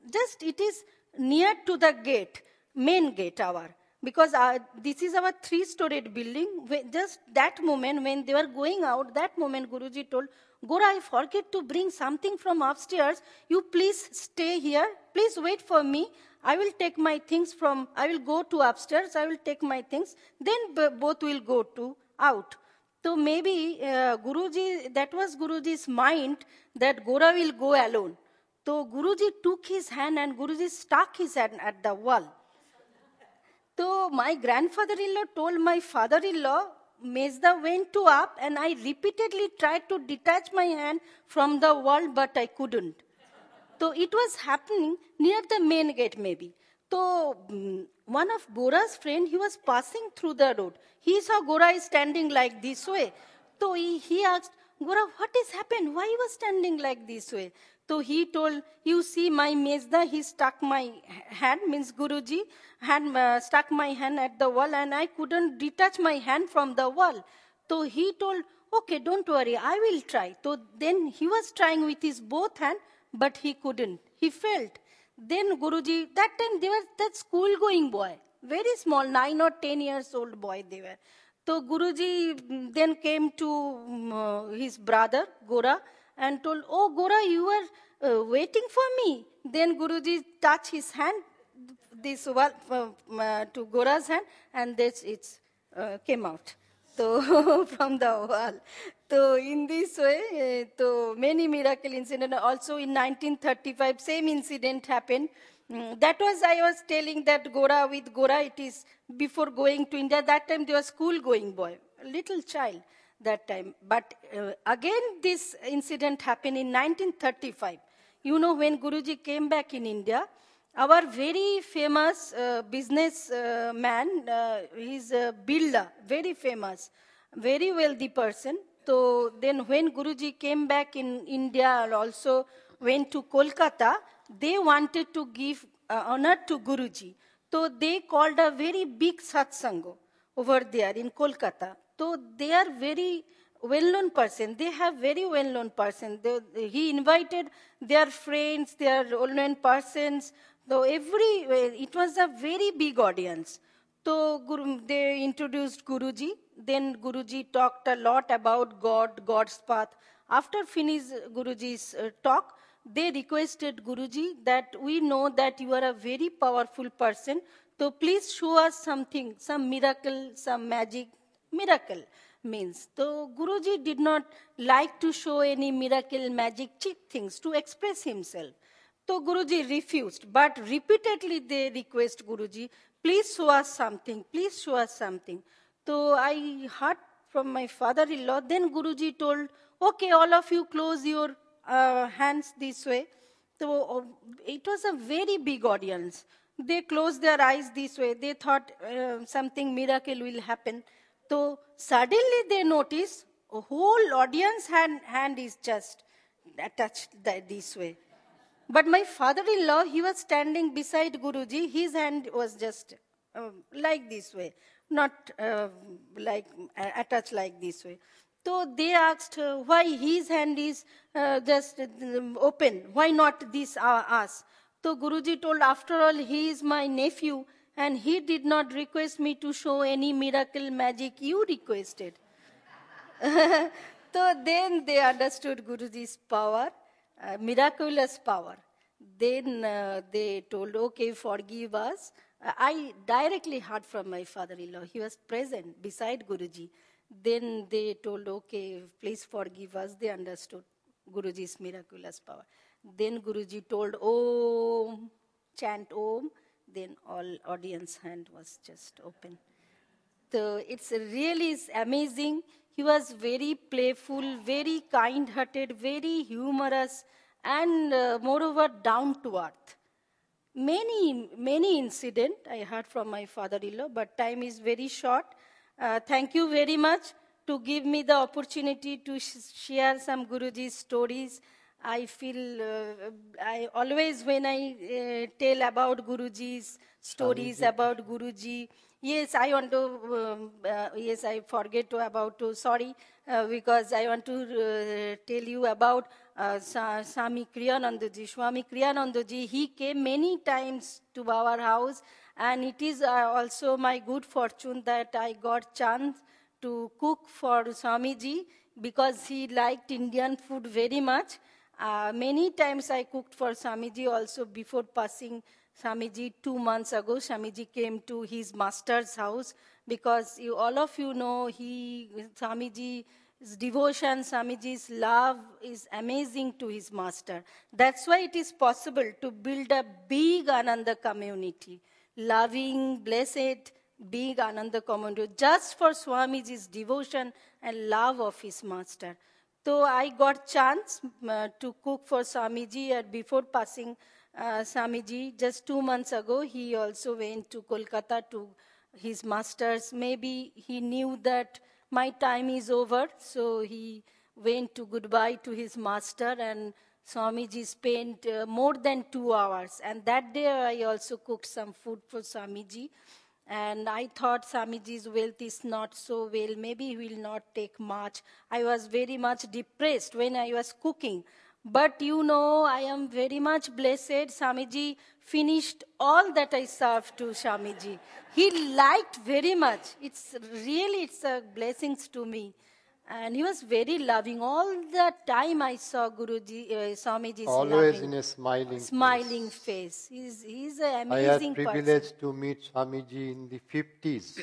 just it is near to the gate, main gate our. Because this is our 3-storied building. Just that moment when they were going out, that moment Guruji told, Gora, I forget to bring something from upstairs. You please stay here. Please wait for me. I will take my things I will go to upstairs. I will take my things. Then both will go to out. So maybe Guruji, that was Guruji's mind that Gora will go alone. So Guruji took his hand and Guruji stuck his hand at the wall. So my grandfather-in-law told my father-in-law, Mezda went to up and I repeatedly tried to detach my hand from the wall, but I couldn't. So it was happening near the main gate maybe. So one of Gora's friend, he was passing through the road. He saw Gora is standing like this way. So he asked, Gora, what has happened? Why you was standing like this way? So he told, you see my Mezda, he stuck my hand, means Guruji, stuck my hand at the wall and I couldn't detach my hand from the wall. So he told, okay, don't worry, I will try. So then he was trying with his both hand, but he couldn't. He failed. Then Guruji, that time they were that school-going boy, very small, 9 or 10 years old boy they were. So Guruji then came to his brother, Gora, and told, oh, Gora, you are waiting for me. Then Guruji touched his hand, this to Gora's hand, and it came out. So from the wall. So in this way, so many miracle incidents. Also in 1935, same incident happened. That was, I was telling that Gora, it is before going to India. That time they were school-going boy, a little child that time. But again, this incident happened in 1935. You know, when Guruji came back in India, our very famous business man, he's a builder, very famous, very wealthy person. So then when Guruji came back in India and also went to Kolkata, they wanted to give honor to Guruji. So they called a very big satsanga over there in Kolkata. So they are very well-known person. They have very well-known person. He invited their friends, their well-known persons. So it was a very big audience. So they introduced Guruji. Then Guruji talked a lot about God, God's path. After finish Guruji's talk, they requested Guruji that we know that you are a very powerful person. So please show us something, some miracle, some magic. Miracle means. So Guruji did not like to show any miracle, magic, cheap things to express himself. So Guruji refused, but repeatedly they request Guruji, please show us something, please show us something. So I heard from my father-in-law, then Guruji told, okay, all of you close your hands this way. So it was a very big audience. They closed their eyes this way. They thought something miracle will happen. So suddenly they noticed a whole audience hand is just attached this way. But my father-in-law, he was standing beside Guruji. His hand was just like this way, not like attached like this way. So they asked why his hand is just open. Why not this us? So Guruji told, after all, he is my nephew, and he did not request me to show any miracle magic you requested. So then they understood Guruji's power, miraculous power. Then they told, okay, forgive us. I directly heard from my father-in-law. He was present beside Guruji. Then they told, okay, please forgive us. They understood Guruji's miraculous power. Then Guruji told, Om, chant Om. Then all audience hand was just open. So it's really amazing. He was very playful, very kind-hearted, very humorous, and moreover down to earth. Many incidents I heard from my father-in-law, but time is very short. Thank you very much to give me the opportunity to share some Guruji's stories. I feel, I always when I tell about Guruji's stories Swamiji, about Guruji, yes, I want to, yes, I forget to about to, sorry, because I want to tell you about Swami Kriyanandaji. Swami Kriyanandaji, he came many times to our house, and it is also my good fortune that I got chance to cook for Swamiji because he liked Indian food very much. Many times I cooked for Swamiji also before passing Swamiji 2 months ago. Swamiji came to his master's house because all of you know Swamiji's devotion, Swamiji's love is amazing to his master. That's why it is possible to build a big Ananda community, loving, blessed, big Ananda community, just for Swamiji's devotion and love of his master. So I got chance to cook for Swamiji, and before passing Swamiji, just 2 months ago, he also went to Kolkata to his master's. Maybe he knew that my time is over, so he went to goodbye to his master, and Swamiji spent more than 2 hours. And that day I also cooked some food for Swamiji. And I thought Swamiji's wealth is not so well. Maybe he will not take much. I was very much depressed when I was cooking. But you know, I am very much blessed. Swamiji finished all that I served to Swamiji. He liked very much. It's a blessings to me. And he was very loving. All the time I saw Swamiji's always loving, in a smiling face. He's an I had amazing person. privilege to meet Swamiji in the 50s,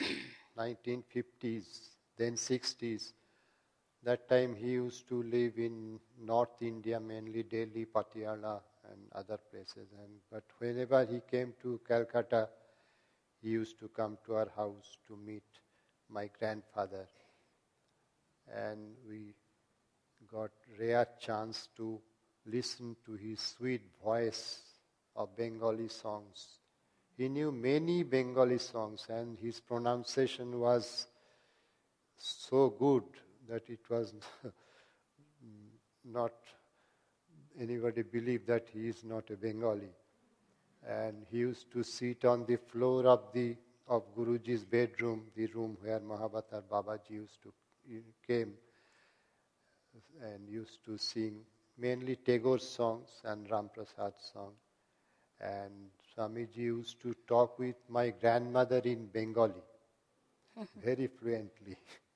1950s, then 60s. That time he used to live in North India, mainly Delhi, Patiala, and other places. But whenever he came to Calcutta, he used to come to our house to meet my grandfather. And we got rare chance to listen to his sweet voice of Bengali songs. He knew many Bengali songs, and his pronunciation was so good that it was not anybody believed that he is not a Bengali. And he used to sit on the floor of Guruji's bedroom, the room where Mahavatar Babaji came, and used to sing mainly Tagore songs and Ram Prasad songs. And Swamiji used to talk with my grandmother in Bengali, very fluently.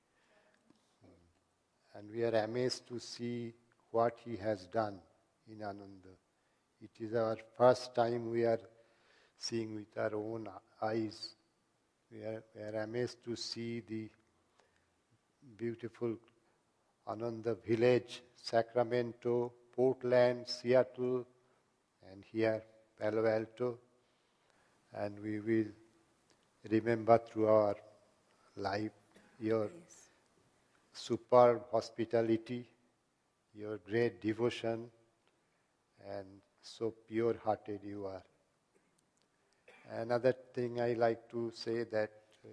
And we are amazed to see what he has done in Ananda. It is our first time we are seeing with our own eyes. We are amazed to see the beautiful Ananda village, Sacramento, Portland, Seattle, and here Palo Alto. And we will remember through our life your superb hospitality, your great devotion, and so pure-hearted you are. Another thing I like to say that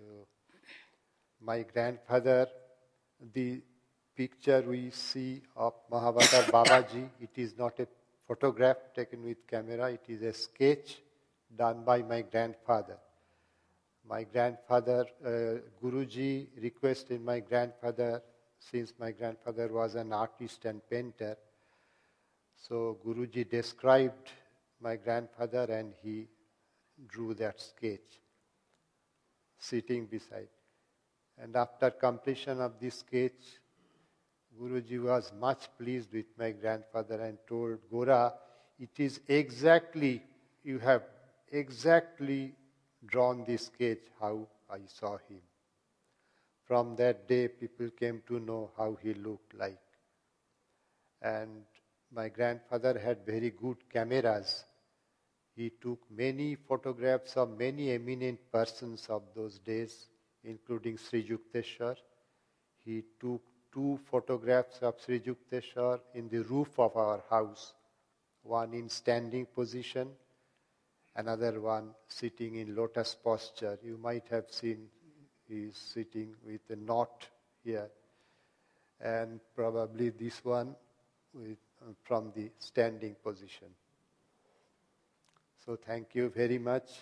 my grandfather, the picture we see of Mahavatar Babaji, it is not a photograph taken with camera, it is a sketch done by my grandfather. My grandfather, Guruji requested my grandfather, since my grandfather was an artist and painter, so Guruji described my grandfather and he drew that sketch, sitting beside. And after completion of this sketch, Guruji was much pleased with my grandfather and told, Gora, it is exactly, you have exactly drawn this sketch how I saw him. From that day, people came to know how he looked like. And my grandfather had very good cameras. He took many photographs of many eminent persons of those days, including Sri Yukteswar. He took 2 photographs of Sri Yukteswar in the roof of our house, one in standing position, another one sitting in lotus posture. You might have seen he is sitting with a knot here. And probably this one from the standing position. So thank you very much.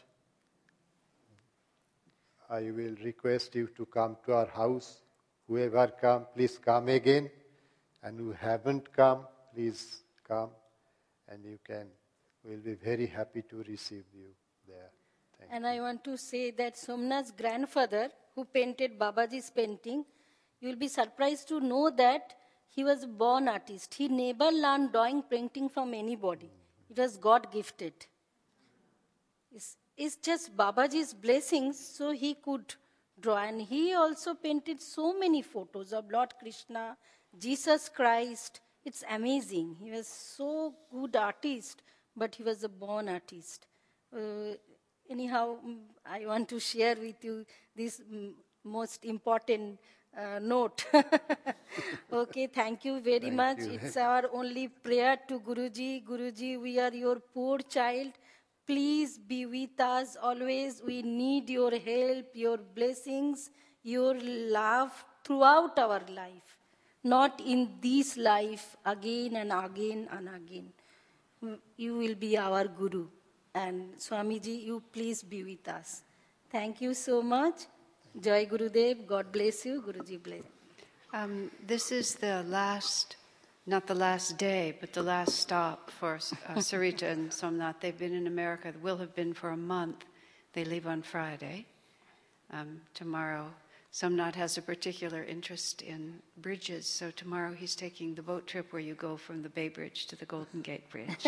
I will request you to come to our house. Whoever come, please come again. And who haven't come, please come. And we'll be very happy to receive you there. Thank you. I want to say that Somnath's grandfather, who painted Babaji's painting, you will be surprised to know that he was a born artist. He never learned drawing painting from anybody. It was God gifted. It's just Babaji's blessings, so he could draw. And he also painted so many photos of Lord Krishna, Jesus Christ. It's amazing. He was so good artist, but he was a born artist. Anyhow, I want to share with you this most important note. Okay, thank you very much. It's our only prayer to Guruji. Guruji, we are your poor child. Please be with us always. We need your help, your blessings, your love throughout our life. Not in this life, again and again and again. You will be our Guru. And Swamiji, you please be with us. Thank you so much. Jai Gurudev. God bless you. Guruji bless. This is the last, not the last day, but the last stop for Sarita and Somnath. They've been in America, will have been for a month. They leave on Friday. Tomorrow, Somnath has a particular interest in bridges, so tomorrow he's taking the boat trip where you go from the Bay Bridge to the Golden Gate Bridge.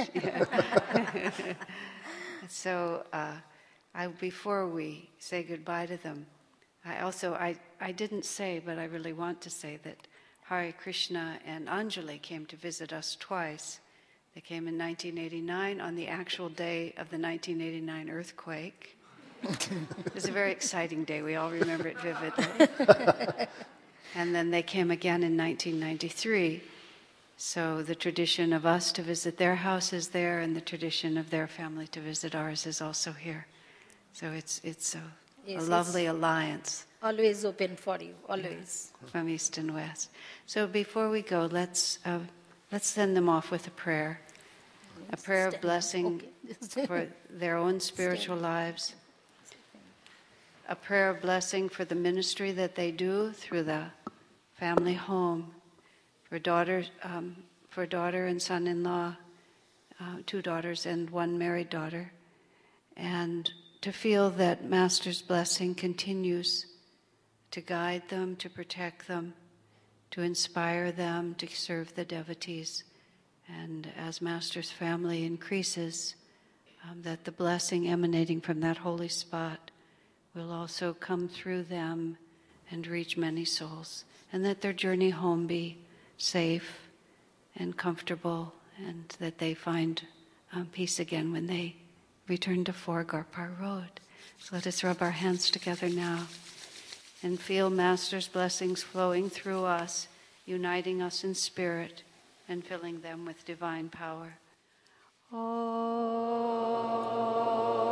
So before we say goodbye to them, I didn't say, but I really want to say that Hare Krishna and Anjali came to visit us twice. They came in 1989 on the actual day of the 1989 earthquake. It was a very exciting day. We all remember it vividly. And then they came again in 1993. So the tradition of us to visit their house is there, and the tradition of their family to visit ours is also here. So it's a lovely alliance. Always open for you, always. From East and West. So before we go, let's send them off with a prayer. A prayer of blessing for their own spiritual lives. A prayer of blessing for the ministry that they do through the family home. For daughter and son-in-law, 2 daughters and 1 married daughter. And to feel that Master's blessing continues to guide them, to protect them, to inspire them, to serve the devotees. And as Master's family increases, that the blessing emanating from that holy spot will also come through them and reach many souls. And that their journey home be safe and comfortable, and that they find peace again when they return to 4 Garpar Road. So let us rub our hands together now and feel Master's blessings flowing through us, uniting us in spirit and filling them with divine power. Oh.